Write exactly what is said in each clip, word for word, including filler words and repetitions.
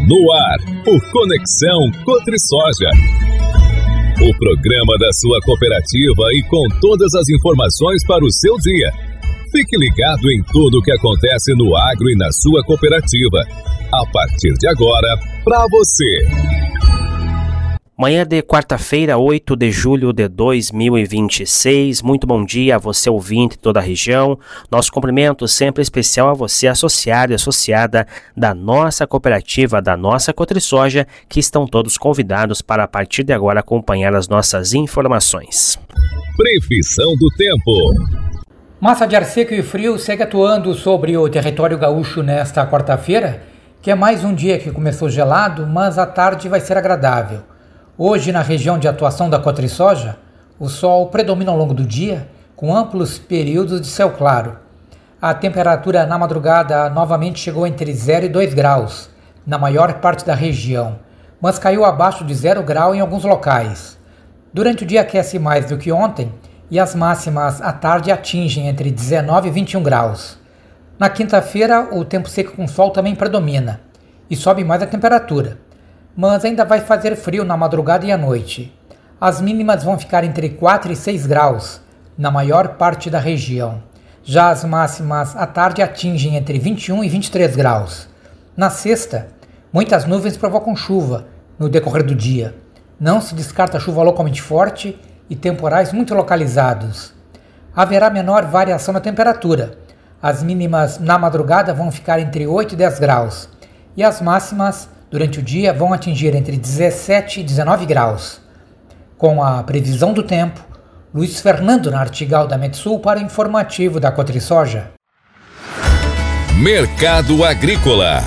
No ar, o Conexão Cotrisoja. O programa da sua cooperativa e com todas as informações para o seu dia. Fique ligado em tudo o que acontece no agro e na sua cooperativa. A partir de agora, para você. Manhã de quarta-feira, oito de julho de dois mil e vinte e seis. Muito bom dia a você, ouvinte de toda a região. Nosso cumprimento sempre especial a você, associado e associada da nossa cooperativa, da nossa Cotrisoja, que estão todos convidados para a partir de agora acompanhar as nossas informações. Previsão do tempo. Massa de ar seco e frio segue atuando sobre o território gaúcho nesta quarta-feira, que é mais um dia que começou gelado, mas a tarde vai ser agradável. Hoje, na região de atuação da Cotrisoja, o sol predomina ao longo do dia, com amplos períodos de céu claro. A temperatura na madrugada novamente chegou entre zero e dois graus, na maior parte da região, mas caiu abaixo de zero grau em alguns locais. Durante o dia aquece mais do que ontem, e as máximas à tarde atingem entre dezenove e vinte e um graus. Na quinta-feira, o tempo seco com sol também predomina, e sobe mais a temperatura. Mas ainda vai fazer frio na madrugada e à noite. As mínimas vão ficar entre quatro e seis graus, na maior parte da região. Já as máximas à tarde atingem entre vinte e um e vinte e três graus. Na sexta, muitas nuvens provocam chuva no decorrer do dia. Não se descarta chuva localmente forte e temporais muito localizados. Haverá menor variação na temperatura. As mínimas na madrugada vão ficar entre oito e dez graus. E as máximas durante o dia vão atingir entre dezessete e dezenove graus. Com a previsão do tempo, Luiz Fernando Nartigal da Metsul para o informativo da Cotrisoja. Mercado Agrícola.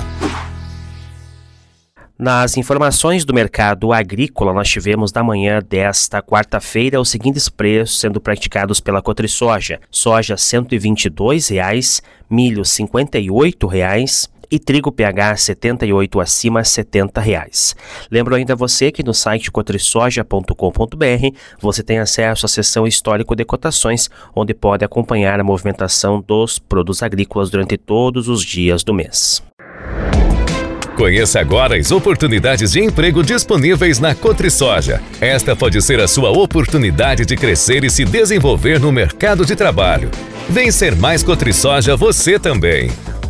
Nas informações do mercado agrícola, nós tivemos na manhã desta quarta-feira os seguintes preços sendo praticados pela Cotrisoja: soja cento e vinte e dois reais, milho cinquenta e oito reais, e trigo P H setenta e oito acima, setenta reais. Lembro ainda você que no site cotrisoja ponto com ponto b r você tem acesso à seção histórico de cotações, onde pode acompanhar a movimentação dos produtos agrícolas durante todos os dias do mês. Conheça agora as oportunidades de emprego disponíveis na Cotrisoja. Esta pode ser a sua oportunidade de crescer e se desenvolver no mercado de trabalho. Vem ser mais Cotrisoja você também.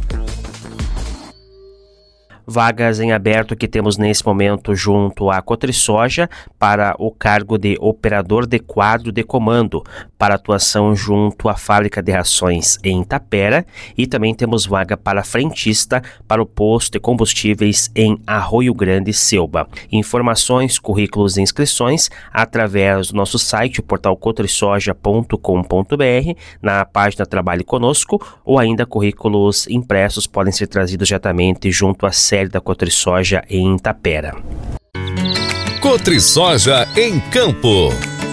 Vagas em aberto que temos nesse momento junto à Cotrisoja para o cargo de operador de quadro de comando, para atuação junto à fábrica de rações em Tapera, e também temos vaga para frentista para o posto de combustíveis em Arroio Grande, Selba. Informações, currículos e inscrições através do nosso site, o portal cotrisoja ponto com ponto b r, na página Trabalhe Conosco, ou ainda currículos impressos podem ser trazidos diretamente junto à sede da Cotrisoja em Tapera. Cotrisoja em Campo.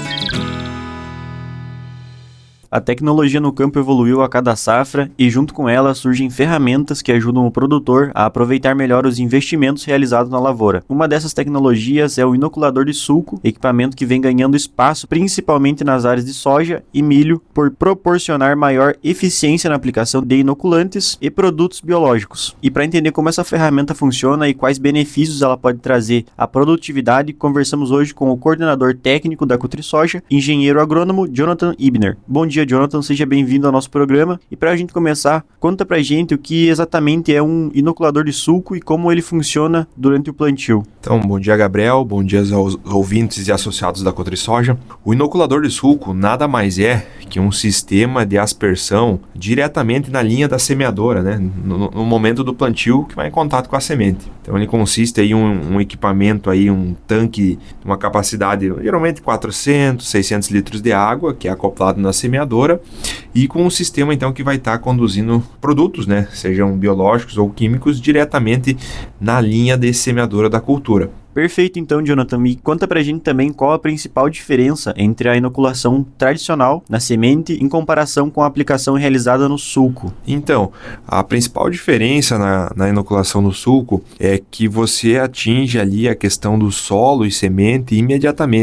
A tecnologia no campo evoluiu a cada safra e junto com ela surgem ferramentas que ajudam o produtor a aproveitar melhor os investimentos realizados na lavoura. Uma dessas tecnologias é o inoculador de sulco, equipamento que vem ganhando espaço principalmente nas áreas de soja e milho por proporcionar maior eficiência na aplicação de inoculantes e produtos biológicos. E para entender como essa ferramenta funciona e quais benefícios ela pode trazer à produtividade, conversamos hoje com o coordenador técnico da Cotrisoja, engenheiro agrônomo Jonathan Ibner. Bom dia, Jonathan, seja bem-vindo ao nosso programa. E para a gente começar, conta pra gente o que exatamente é um inoculador de sulco e como ele funciona durante o plantio. Então, bom dia, Gabriel, bom dia aos ouvintes e associados da Cotrisoja. O inoculador de sulco nada mais é que um sistema de aspersão diretamente na linha da semeadora, né? No, no momento do plantio que vai em contato com a semente. Então ele consiste em um, um equipamento, aí, um tanque, uma capacidade geralmente quatrocentos, seiscentos litros de água, que é acoplado na semeadora, e com um sistema então que vai estar tá conduzindo produtos, né? Sejam biológicos ou químicos, diretamente na linha de semeadora da cultura. Perfeito, então, Jonathan. E conta pra gente também qual a principal diferença entre a inoculação tradicional na semente em comparação com a aplicação realizada no sulco. Então, a principal diferença na, na inoculação no sulco é que você atinge ali a questão do solo e semente imediatamente.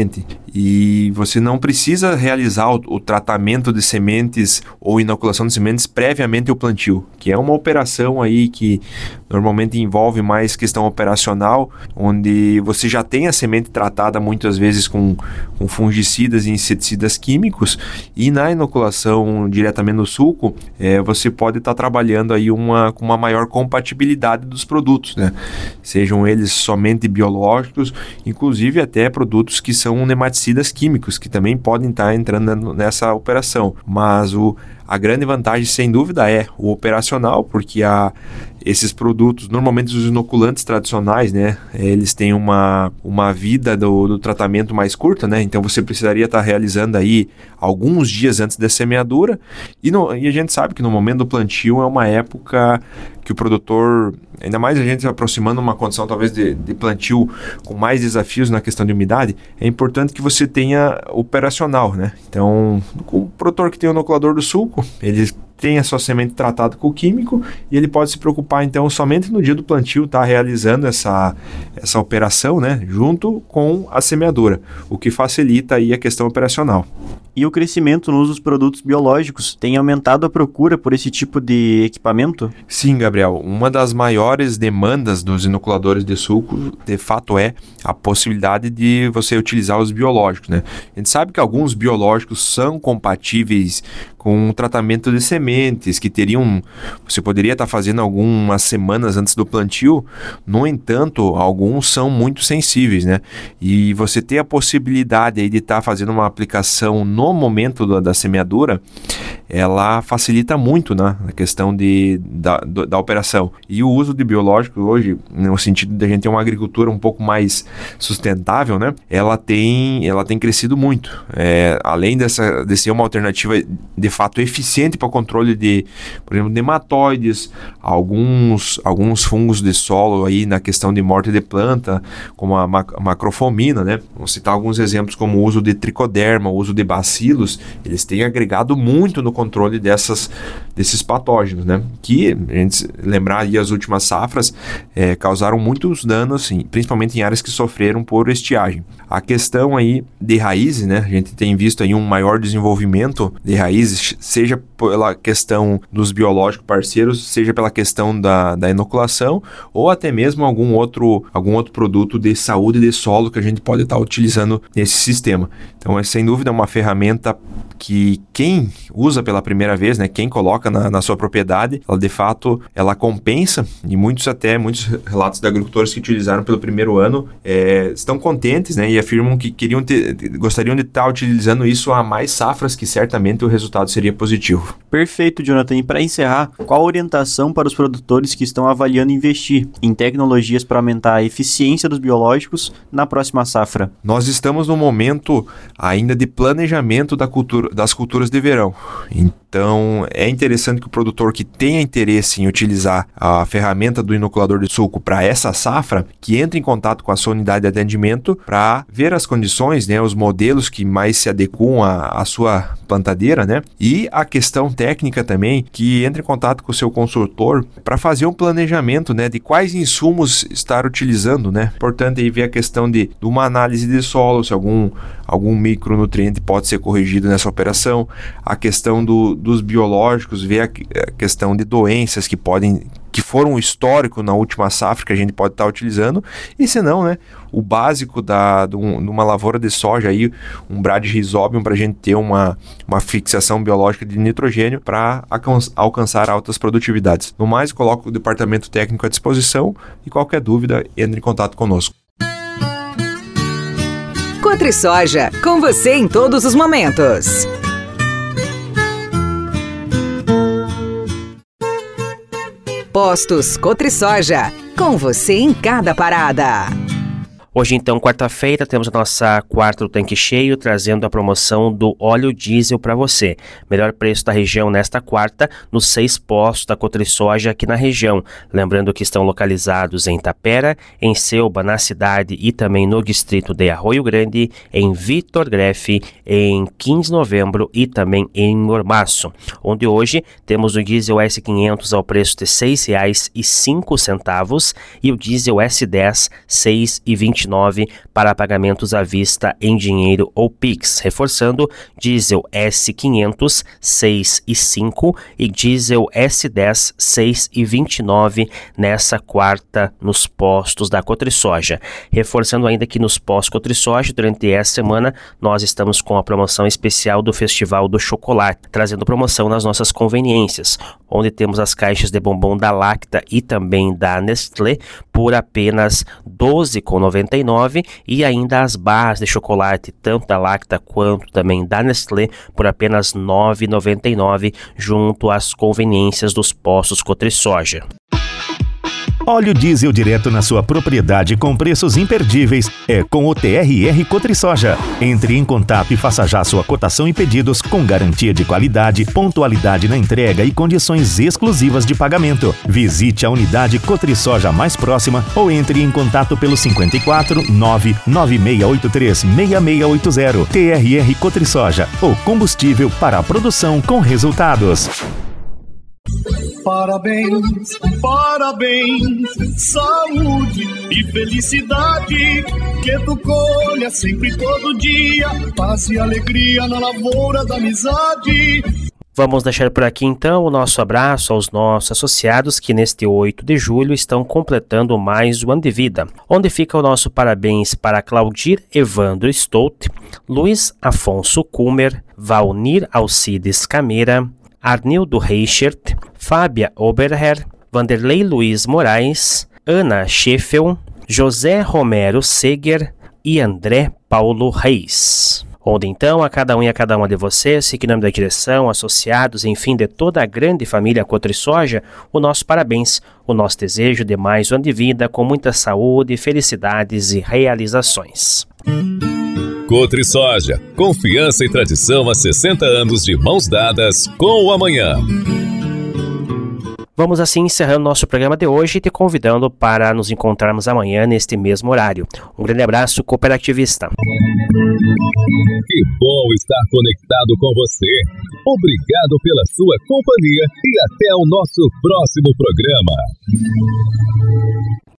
E você não precisa realizar o, o tratamento de sementes ou inoculação de sementes previamente ao plantio, que é uma operação aí que normalmente envolve mais questão operacional, onde você já tem a semente tratada muitas vezes com, com fungicidas e inseticidas químicos, e na inoculação diretamente no sulco, é, você pode estar tá trabalhando aí uma, com uma maior compatibilidade dos produtos, né? Sejam eles somente biológicos, inclusive até produtos que são nematicidas químicos, que também podem estar tá entrando nessa operação. Mas o A grande vantagem, sem dúvida, é o operacional, porque a, esses produtos, normalmente os inoculantes tradicionais, né, eles têm uma, uma vida do, do tratamento mais curta, né, então você precisaria estar realizando aí alguns dias antes da semeadura, e, no, e a gente sabe que no momento do plantio é uma época que o produtor, ainda mais a gente se aproximando uma condição talvez de, de plantio com mais desafios na questão de umidade, é importante que você tenha operacional, né, então o produtor que tem o inoculador do sulco, ele tem a sua semente tratada com químico e ele pode se preocupar então somente no dia do plantio estar tá realizando essa, essa operação, né, junto com a semeadura, o que facilita aí a questão operacional. E o crescimento no uso dos produtos biológicos tem aumentado a procura por esse tipo de equipamento? Sim, Gabriel. Uma das maiores demandas dos inoculadores de sulco, de fato, é a possibilidade de você utilizar os biológicos, né? A gente sabe que alguns biológicos são compatíveis com o tratamento de sementes, que teriam, você poderia estar fazendo algumas semanas antes do plantio. No entanto, alguns são muito sensíveis, né? E você ter a possibilidade aí de estar fazendo uma aplicação no momento da, da semeadura, ela facilita muito, né, a questão de, da, da, da operação. E o uso de biológico hoje, no sentido de a gente ter uma agricultura um pouco mais sustentável, né, ela tem, ela tem crescido muito. É, além dessa, de ser uma alternativa de fato eficiente para o controle de, por exemplo, nematóides, alguns, alguns fungos de solo aí na questão de morte de planta, como a, mac- a macrofomina, né? Vou citar alguns exemplos como o uso de tricoderma, o uso de bacilos, eles têm agregado muito no controle dessas, desses patógenos, né? Que, a gente lembrar aí, as últimas safras é, causaram muitos danos, assim, principalmente em áreas que sofreram por estiagem. A questão aí de raízes, né? A gente tem visto aí um maior desenvolvimento de raízes, seja pela questão dos biológicos parceiros, seja pela questão da, da inoculação, ou até mesmo algum outro, algum outro produto de saúde de solo que a gente pode estar utilizando nesse sistema. Então, é sem dúvida uma ferramenta que quem usa pela primeira vez, né, quem coloca na, na sua propriedade, ela de fato, ela compensa, e muitos até, muitos relatos de agricultores que utilizaram pelo primeiro ano é, estão contentes, né, e afirmam que queriam ter, gostariam de estar utilizando isso a mais safras, que certamente o resultado seria positivo. Perfeito, Jonathan. E para encerrar, qual a orientação para os produtores que estão avaliando investir em tecnologias para aumentar a eficiência dos biológicos na próxima safra? Nós estamos no momento ainda de planejamento da cultura, das culturas de verão. Então, é interessante que o produtor que tenha interesse em utilizar a ferramenta do inoculador de sulco para essa safra, que entre em contato com a sua unidade de atendimento para ver as condições, né, os modelos que mais se adequam à, à sua plantadeira, né, e a questão técnica também, que entre em contato com o seu consultor para fazer um planejamento, né, de quais insumos estar utilizando, né. Importante aí ver a questão de, de uma análise de solo, se algum, algum micronutriente pode ser corrigido nessa operação, a questão do, dos biológicos, ver a, a questão de doenças que podem, que foram histórico na última safra que a gente pode estar utilizando, e se não, né, o básico da, de, um, de uma lavoura de soja, aí, um Bradyrhizobium, para a gente ter uma, uma fixação biológica de nitrogênio para alcançar altas produtividades. No mais, coloco o departamento técnico à disposição e qualquer dúvida, entre em contato conosco. Cotrisoja, com você em todos os momentos. Postos Cotrisoja, com você em cada parada. Hoje, então, quarta-feira, temos a nossa quarta do tanque cheio, trazendo a promoção do óleo diesel para você. Melhor preço da região nesta quarta, nos seis postos da Cotrisoja aqui na região. Lembrando que estão localizados em Tapera, em Selba, na cidade e também no distrito de Arroio Grande, em Vitor Grefe, em quinze de novembro e também em Mormaço, onde hoje temos o diesel S quinhentos ao preço de seis reais e cinco centavos e o diesel S dez, seis reais e vinte vinte e nove para pagamentos à vista em dinheiro ou Pix. Reforçando, diesel S quinhentos, seis e cinco e diesel S dez, seis e vinte e nove nessa quarta nos postos da Cotrisoja. Reforçando ainda que nos postos Cotrisoja, durante essa semana, nós estamos com a promoção especial do Festival do Chocolate, trazendo promoção nas nossas conveniências, onde temos as caixas de bombom da Lacta e também da Nestlé por apenas doze reais e noventa e nove centavos e ainda as barras de chocolate, tanto da Lacta quanto também da Nestlé, por apenas nove reais e noventa e nove centavos junto às conveniências dos postos Cotrisoja. Óleo diesel direto na sua propriedade com preços imperdíveis é com o T R R Cotrisoja. Entre em contato e faça já sua cotação e pedidos com garantia de qualidade, pontualidade na entrega e condições exclusivas de pagamento. Visite a unidade Cotrisoja mais próxima ou entre em contato pelo cinquenta e quatro, nove nove seis oito três, seis seis oito zero. T R R Cotrisoja, o combustível para a produção com resultados. Parabéns, parabéns, saúde e felicidade, que tu colha sempre todo dia, paz e alegria na lavoura da amizade. Vamos deixar por aqui então o nosso abraço aos nossos associados que neste oito de julho estão completando mais um ano de vida, onde fica o nosso parabéns para Claudir Evandro Stout, Luiz Afonso Kumer, Valnir Alcides Cameira, Arnildo Reichert, Fábia Oberher, Vanderlei Luiz Moraes, Ana Scheffel, José Romero Seger e André Paulo Reis. Onde então a cada um e a cada uma de vocês, que em nome da direção, associados, enfim, de toda a grande família Cotrisoja, o nosso parabéns, o nosso desejo de mais um ano de vida com muita saúde, felicidades e realizações. Cotrisoja, confiança e tradição há sessenta anos de mãos dadas com o amanhã. Vamos assim encerrando nosso programa de hoje e te convidando para nos encontrarmos amanhã neste mesmo horário. Um grande abraço, cooperativista. Que bom estar conectado com você. Obrigado pela sua companhia e até o nosso próximo programa.